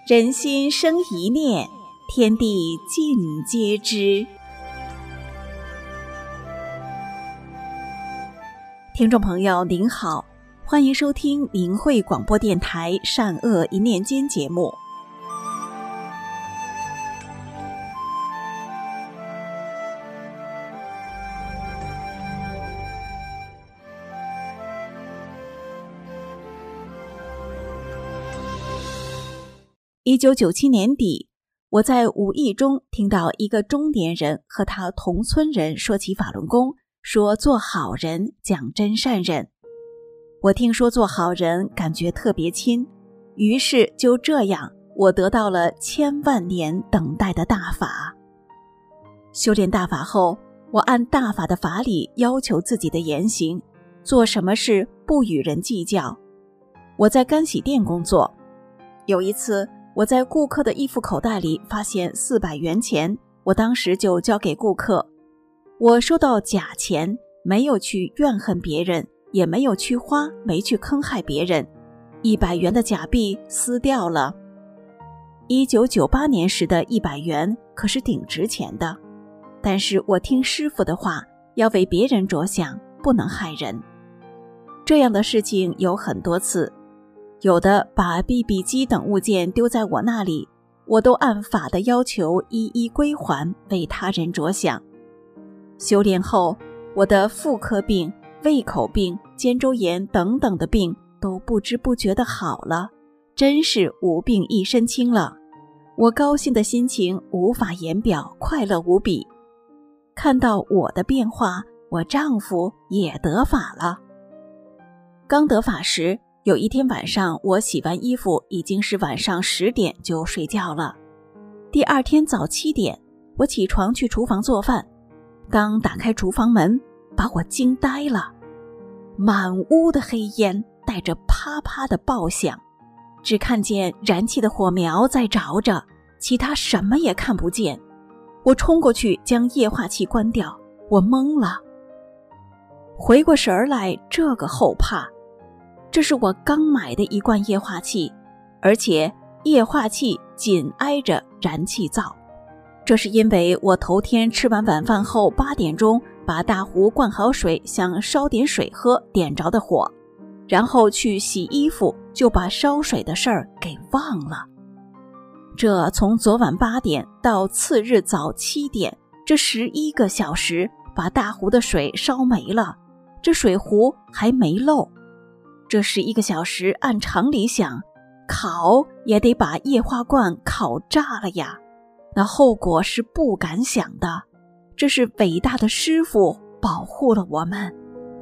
人心生一念，天地尽皆知。听众朋友您好，欢迎收听明慧广播电台善恶一念间节目。1997年底，我在无意中听到一个中年人和他同村人说起法轮功，说做好人讲真善忍。我听说做好人感觉特别亲，于是就这样，我得到了千万年等待的大法。修炼大法后，我按大法的法理要求自己的言行，做什么事不与人计较。我在干洗店工作，有一次我在顾客的衣服口袋里发现400元钱，我当时就交给顾客。我收到假钱，没有去怨恨别人，也没有去花，没去坑害别人。100元的假币撕掉了。1998年时的100元可是挺值钱的，但是我听师父的话，要为别人着想，不能害人。这样的事情有很多次，有的把 BB 机等物件丢在我那里，我都按法的要求一一归还，为他人着想。修炼后，我的妇科病、胃口病、肩周炎等等的病都不知不觉的好了，真是无病一身轻了。我高兴的心情无法言表，快乐无比。看到我的变化，我丈夫也得法了。刚得法时，有一天晚上，我洗完衣服已经是晚上10点就睡觉了。第二天早7点，我起床去厨房做饭，刚打开厨房门，把我惊呆了。满屋的黑烟带着啪啪的爆响，只看见燃气的火苗在着着，其他什么也看不见。我冲过去将液化气关掉，我懵了。回过神来，这个后怕。这是我刚买的一罐液化气，而且液化气紧挨着燃气灶。这是因为我头天吃完晚饭后8点钟把大壶灌好水，想烧点水喝，点着的火，然后去洗衣服，就把烧水的事儿给忘了。这从昨晚8点到次日早7点，这11个小时把大壶的水烧没了，这水壶还没漏。这11个小时按常理想，烤也得把液化罐烤炸了呀，那后果是不敢想的。这是伟大的师父保护了我们。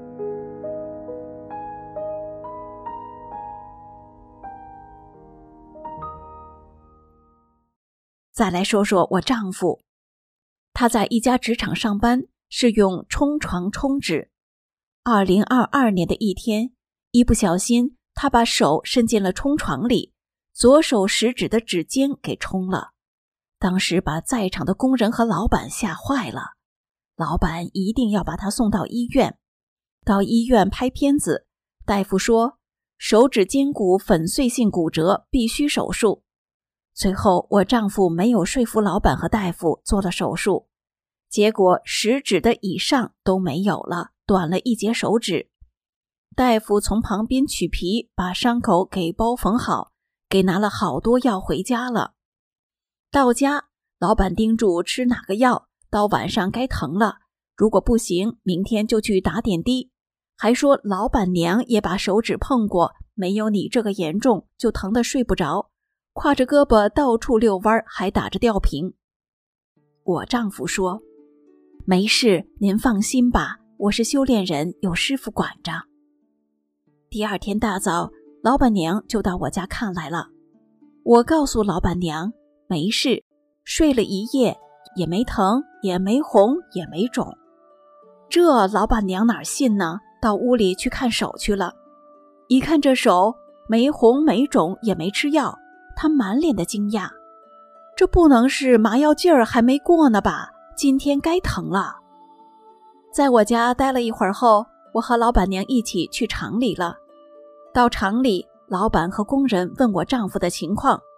再来说说我丈夫，他在一家职场上班，是用冲床冲纸。2022年的一天，一不小心他把手伸进了冲床里，左手食指的指尖给冲了。当时把在场的工人和老板吓坏了，老板一定要把他送到医院。到医院拍片子，大夫说手指尖骨粉碎性骨折，必须手术。最后我丈夫没有说服老板和大夫，做了手术，结果食指的以上都没有了，短了一截手指。大夫从旁边取皮，把伤口给包缝好，给拿了好多药回家了。到家，老板叮嘱吃哪个药，到晚上该疼了，如果不行，明天就去打点滴。还说老板娘也把手指碰过，没有你这个严重，就疼得睡不着，挎着胳膊到处遛弯，还打着吊瓶。我丈夫说，没事，您放心吧，我是修炼人，有师傅管着。第二天大早，老板娘就到我家看来了。我告诉老板娘，没事，睡了一夜，也没疼，也没红，也没肿。这老板娘哪信呢？到屋里去看手去了。一看这手，没红没肿，也没吃药，她满脸的惊讶。这不能是麻药劲儿还没过呢吧？今天该疼了。在我家待了一会儿后，我和老板娘一起去厂里了。到厂里，老板和工人问我丈夫的情况，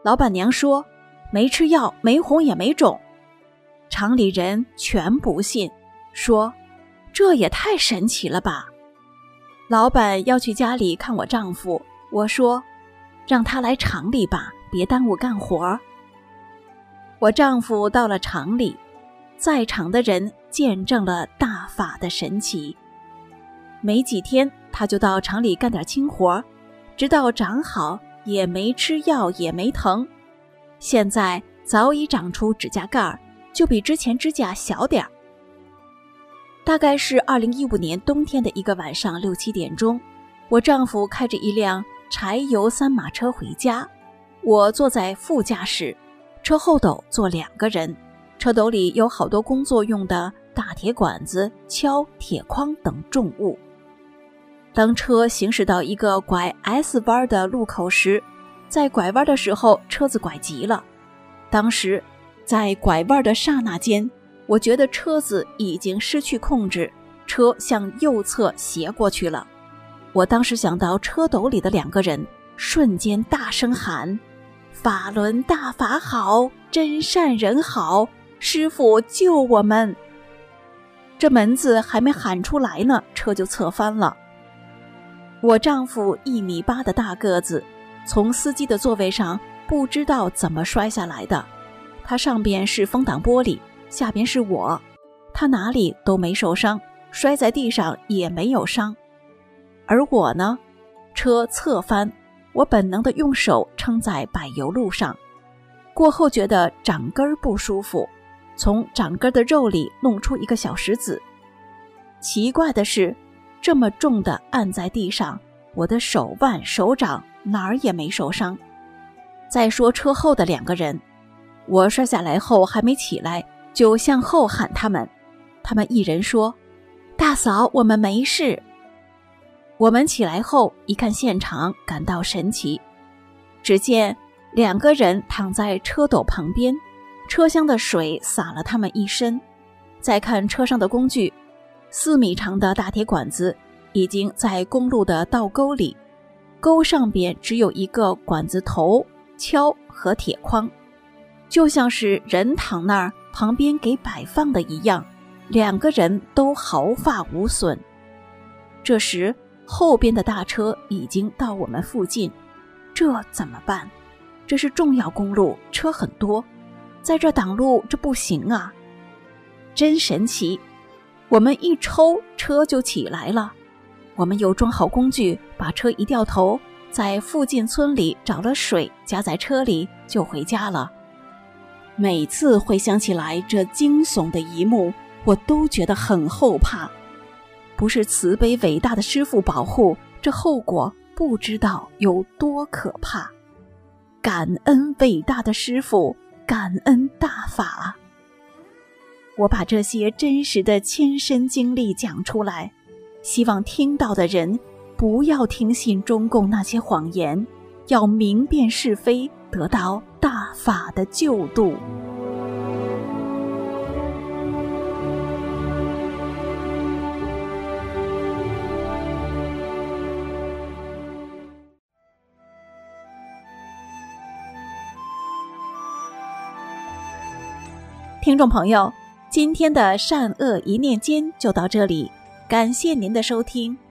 老板娘说没吃药，没红也没肿。厂里人全不信，说这也太神奇了吧。老板要去家里看我丈夫，我说让他来厂里吧，别耽误干活。我丈夫到了厂里，在场的人见证了大法的神奇。没几天他就到厂里干点轻活，直到长好，也没吃药也没疼。现在早已长出指甲盖，就比之前指甲小点儿。大概是2015年冬天的一个晚上6、7点钟，我丈夫开着一辆柴油3马车回家，我坐在副驾驶，车后斗坐2个人，车斗里有好多工作用的大铁管子、锹、铁筐等重物。当车行驶到一个拐 S 弯的路口时，在拐弯的时候车子拐急了。当时在拐弯的刹那间，我觉得车子已经失去控制，车向右侧斜过去了。我当时想到车斗里的2个人，瞬间大声喊：法轮大法好，真善人好，师父救我们！这门字还没喊出来呢，车就侧翻了。我丈夫1.8米的大个子，从司机的座位上不知道怎么摔下来的。他上边是风挡玻璃，下边是我，他哪里都没受伤，摔在地上也没有伤。而我呢，车侧翻，我本能地用手撑在柏油路上，过后觉得掌根不舒服，从掌根的肉里弄出一个小石子。奇怪的是，这么重的按在地上，我的手腕、手掌哪儿也没受伤。再说车后的2个人，我摔下来后还没起来，就向后喊他们一人说：大嫂，我们没事。我们起来后一看现场，感到神奇。只见2个人躺在车斗旁边，车厢的水洒了他们一身。再看车上的工具，4米长的大铁管子已经在公路的道沟里，沟上边只有一个管子头、锹和铁筐，就像是人躺那儿旁边给摆放的一样，2个人都毫发无损。这时后边的大车已经到我们附近，这怎么办？这是重要公路，车很多，在这挡路这不行啊！真神奇，我们一抽车就起来了。我们又装好工具，把车一掉头，在附近村里找了水加在车里就回家了。每次回想起来这惊悚的一幕，我都觉得很后怕。不是慈悲伟大的师父保护，这后果不知道有多可怕。感恩伟大的师父，感恩大法。我把这些真实的亲身经历讲出来，希望听到的人不要听信中共那些谎言，要明辨是非，得到大法的救度。听众朋友，今天的善恶一念间就到这里，感谢您的收听。